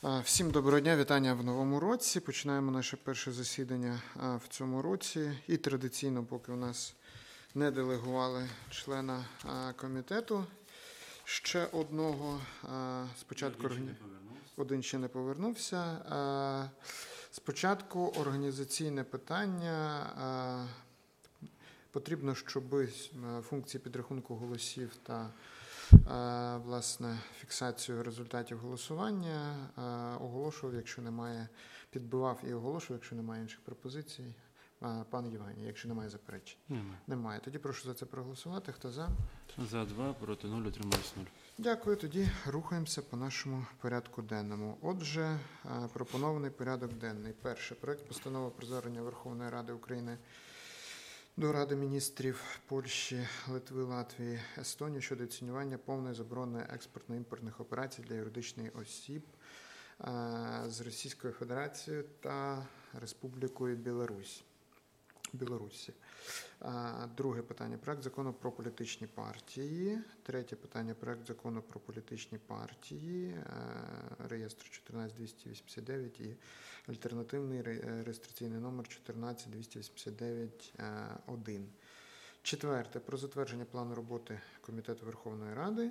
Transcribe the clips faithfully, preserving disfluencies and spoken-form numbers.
Всім доброго дня, вітання в новому році. Починаємо наше перше засідання в цьому році. І традиційно, поки у нас не делегували члена комітету, ще одного. Спочатку Один ще не один ще не повернувся. Спочатку організаційне питання. Потрібно, щоб функції підрахунку голосів та власне фіксацію результатів голосування оголошував, якщо немає, підбивав і оголошував, якщо немає інших пропозицій. Пан Євгеній, якщо немає заперечень. Немає. Немає. Тоді прошу за це проголосувати. Хто за? За два, проти нуль, утримались нуль. Дякую. Тоді рухаємося по нашому порядку денному. Отже, пропонований порядок денний. Перше. Проект постанови про звернення Верховної Ради України до Ради міністрів Польщі, Литви, Латвії, Естонії щодо оцінювання повної заборони експортно-імпортних операцій для юридичних осіб з Російською Федерацією та Республікою Білорусь. Білорусі. Друге питання. Проект закону про політичні партії. Третє питання. Проект закону про політичні партії. Реєстр чотирнадцять двісті вісімдесят дев'ять і альтернативний реєстраційний номер чотирнадцять двісті вісімдесят дев'ять один. Четверте. Про затвердження плану роботи Комітету Верховної Ради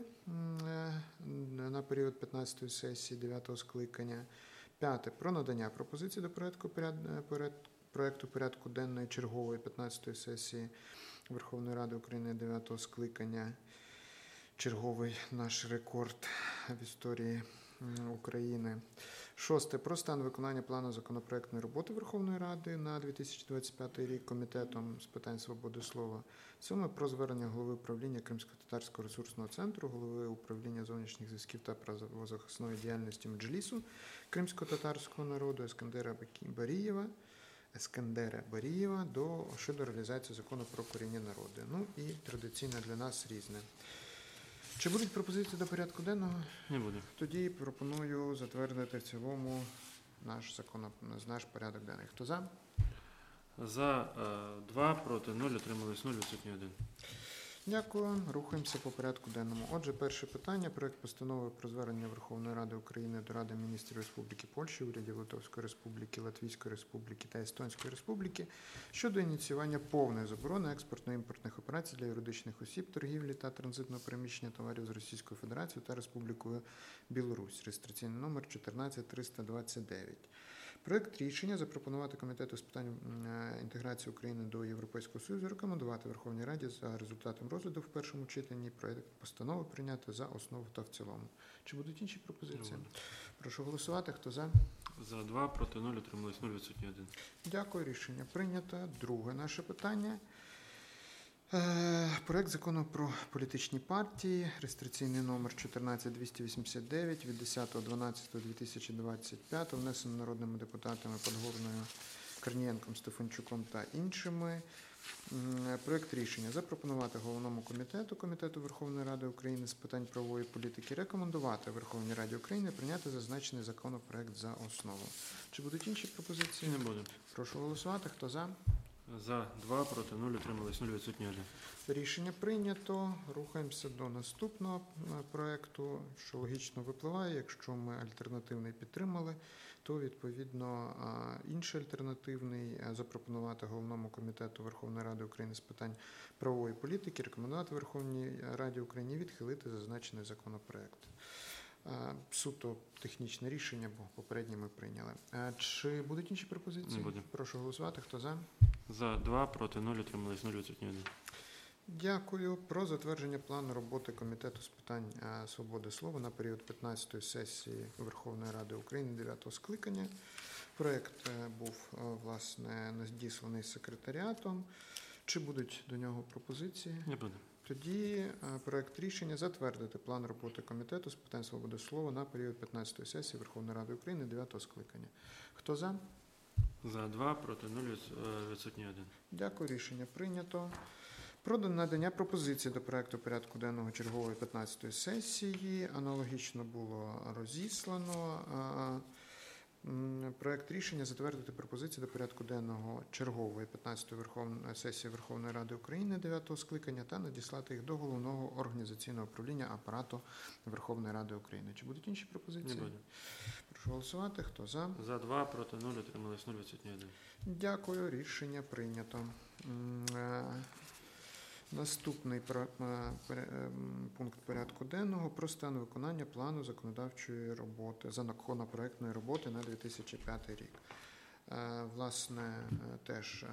на період п'ятнадцятої сесії дев'ятого скликання. П'яте. Про надання пропозицій до порядку порядку проекту порядку денної чергової п'ятнадцятої сесії Верховної Ради України дев'ятого скликання. Черговий наш рекорд в історії України. Шосте. Про стан виконання плану законопроектної роботи Верховної Ради на дві тисячі двадцять п'ятий рік Комітетом з питань свободи слова. Сьоме. Про звернення голови управління Кримсько-Татарського ресурсного центру, голови управління зовнішніх зв'язків та правозахисної діяльності Меджлісу Кримсько-Татарського народу Ескандера Барієва Ескандера Барієва до, щодо реалізації закону про корінні народи. Ну і традиційно для нас різне. Чи будуть пропозиції до порядку денного? Не буде. Тоді пропоную затвердити в цілому наш закон, наш порядок денний. Хто за? За два, проти нуль, утримались нуль, відсутній один. Дякую. Рухаємося по порядку денному. Отже, перше питання. Проект постанови про звернення Верховної Ради України до Ради міністрів Республіки Польщі, урядів Литовської Республіки, Латвійської Республіки та Естонської Республіки щодо ініціювання повної заборони експортно-імпортних операцій для юридичних осіб, торгівлі та транзитного переміщення товарів з Російською Федерацією та Республікою Білорусь. Реєстраційний номер чотирнадцять триста двадцять дев'ять. Проект рішення запропонувати Комітету з питань інтеграції України до Європейського Союзу рекомендувати Верховній Раді за результатом розгляду в першому читанні проект постанови прийняти за основу та в цілому. Чи будуть інші пропозиції? Прошу голосувати. Хто за? За два, проти нуль, утримались нуль, відсутній один. Дякую. Рішення прийнято. Друге наше питання. Проект закону про політичні партії, реєстраційний номер чотирнадцять двісті вісімдесят дев'ять від десяте дванадцяте дві тисячі двадцять п'ятого, внесено народними депутатами Подгорною, Корнієнком, Стефанчуком та іншими. Проект рішення запропонувати головному комітету Комітету Верховної Ради України з питань правової політики рекомендувати Верховній Раді України прийняти зазначений законопроект за основу. Чи будуть інші пропозиції? Не буде. Прошу голосувати. Хто за? За два, проти нуль, утримались нуль, відсутній один. Рішення прийнято. Рухаємося до наступного проекту, що логічно випливає. Якщо ми альтернативний підтримали, то відповідно інший альтернативний запропонувати головному комітету Верховної Ради України з питань правової політики рекомендувати Верховній Раді України відхилити зазначений законопроект. Суто технічне рішення, бо попереднє ми прийняли. Чи будуть інші пропозиції? Не буде. Прошу голосувати. Хто за? За два, проти нуль, утримались нуль, відсутній один. Дякую. Про затвердження плану роботи Комітету з питань свободи слова на період п'ятнадцятої сесії Верховної Ради України дев'ятого скликання. Проект був, власне, надісланий секретаріатом. Чи будуть до нього пропозиції? Не буде. Тоді проект рішення затвердити план роботи Комітету з питань свободи слова на період п'ятнадцятої сесії Верховної Ради України дев'ятого скликання. Хто за? За два, проти нуль, відсутній один. Дякую. Рішення прийнято. Про надання пропозиції до проекту порядку денного чергової п'ятнадцятої сесії. Аналогічно було розіслано. М, Проект рішення затвердити пропозиції до порядку денного чергової п'ятнадцятої Верховної сесії Верховної Ради України дев'ятого скликання та надіслати їх до Головного організаційного управління Апарату Верховної Ради України. Чи будуть інші Не пропозиції? буде. Прошу голосувати. Хто за? За два, проти нуль, утримались нуль, відсутні один. Дякую. Рішення прийнято. М, е, Наступний про- е, пере- е, м, пункт порядку денного про стан виконання плану законодавчої роботи, законопроектної роботи на дві тисячі п'ятий рік. Е, Власне, е, теж е,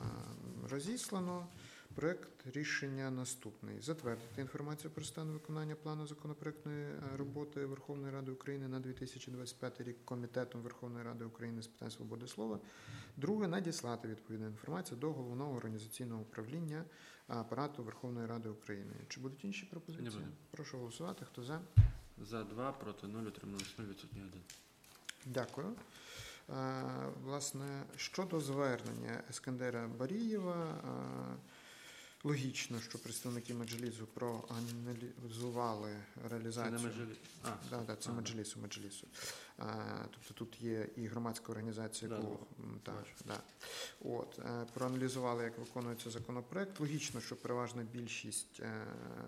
розіслано. Проект рішення наступний. Затвердити інформацію про стан виконання плану законопроектної е, роботи Верховної Ради України на дві тисячі двадцять п'ятий рік Комітетом Верховної Ради України з питань свободи слова. Друге, надіслати відповідну інформацію до Головного організаційного управління Апарату Верховної Ради України. Чи будуть інші пропозиції? Не буде. Прошу голосувати. Хто за? За два, проти нуль, утримались нуль, відсутні один. Дякую. Е, Власне, щодо звернення Ескандера Барієва, е, логічно, що представники Меджлісу проаналізували Це реалізацію. не Меджліс. А, Да, да, це а, Меджлісу, Меджлісу. Е, Тобто тут є і громадська організація Да, «Клуб». да. М, Так, Бачу. да. От, е, проаналізували, як виконується законопроект. Логічно, що переважна більшість е,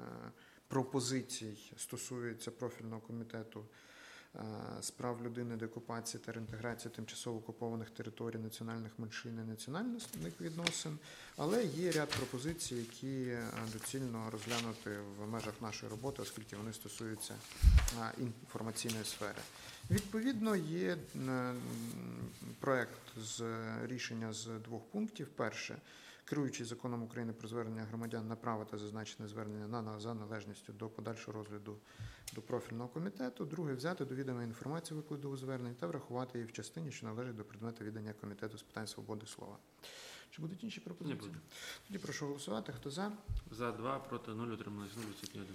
пропозицій стосується профільного комітету е, з прав людини, деокупації та реінтеграції тимчасово окупованих територій, національних меншин і національних відносин, але є ряд пропозицій, які е, доцільно розглянути в межах нашої роботи, оскільки вони стосуються е, інформаційної сфери. Відповідно, є е, проект з рішення з двох пунктів. Перше, керуючий законом України про звернення громадян на право та зазначене звернення на, на за належністю до подальшого розгляду до профільного комітету. Друге, взяти до відома інформацію викладу звернень та врахувати її в частині, що належить до предмету відання комітету з питань свободи слова. Чи будуть інші Не пропозиції? буде. Тоді прошу голосувати. Хто за? За два, проти нуль, утримались нуль, відсутні один.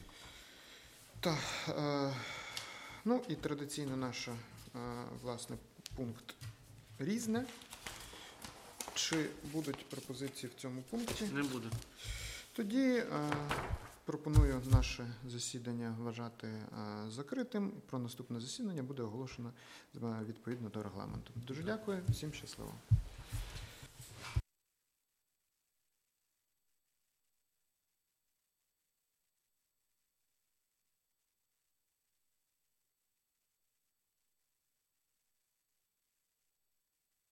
Так, е, ну і традиційно наш, е, власне, пункт «Різне». Чи будуть пропозиції в цьому пункті? Не буде. Тоді е, пропоную наше засідання вважати е, закритим. Про наступне засідання буде оголошено е, відповідно до регламенту. Дуже дякую, всім щасливо.